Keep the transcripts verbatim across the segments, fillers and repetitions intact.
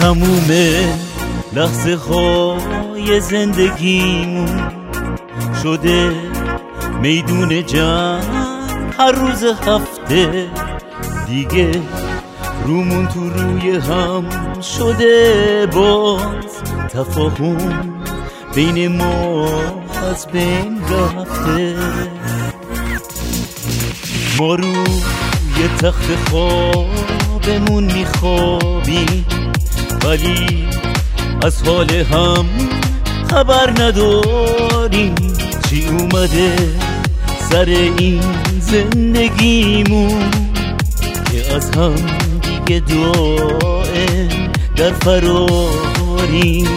تموم لحظه های زندگیمون شده میدون جنگ هر روز هفته دیگه رومون تو روی هم شده، باز تفاهم بین ما از بین رفته. ما روی تخت خوابمون میخوابیم ولی از حال هم خبر نداریم. چی اومده سر این زندگیمون که از هم دیگه دائم در فراریم.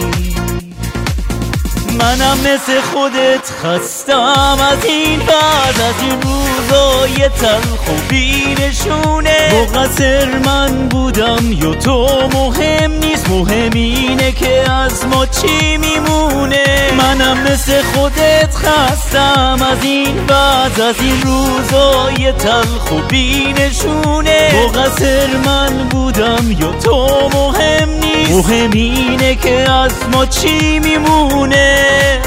منم مثل خودت خستم از این بعد از این روزای تلخ و بی‌نشونه. مقصر من بودم یا تو مهم نیست، مهم اینه که از ما چی میمونه. منم مثل خودت خستم از این بعد از این روزای تلخ و بی‌نشونه. مقصر من بودم یا تو مهم نیست، مهم اینه که از ما چی میمونه.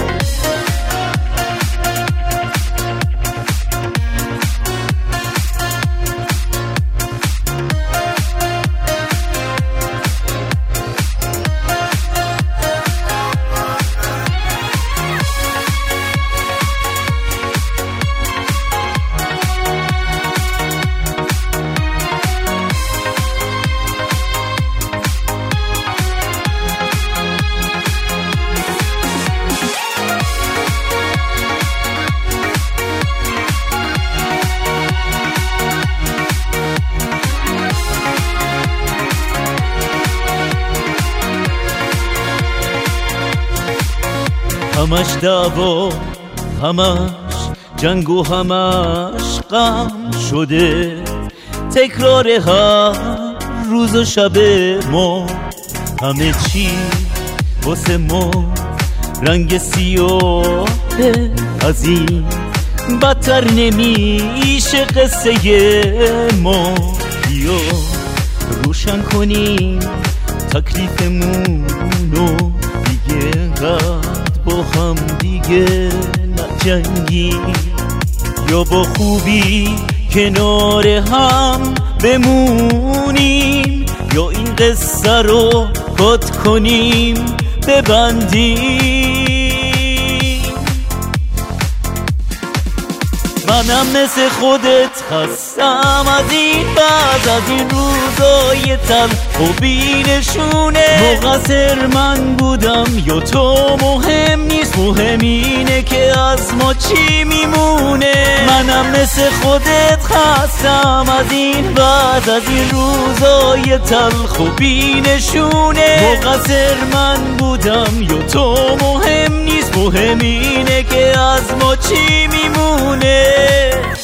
همش دعوا، همش جنگ و همش غم شده، تکرار هر روز و شب ما. همه چی واسه ما رنگ سیاه، از این بدتر نمیشه قصه ما. بیا روشن کنیم تکلیفمونو دیگه، قد با هم دیگه نجنگی یا با خوبی کنار هم بمونیم، یا این قصه رو کات کنیم ببندیم. منم مثل خودت خستم از این بعد از این روزای تلخ و بی‌نشونه. مقصر من بودم یا تو مهم نیست، مهم اینه که از ما چی میمونه. منم مثل خودت خستم از این بعد از این روزای تلخ و بی‌نشونه. مقصر من بودم یا تو مهم نیست، مهم اینه که از ما چی میمونه.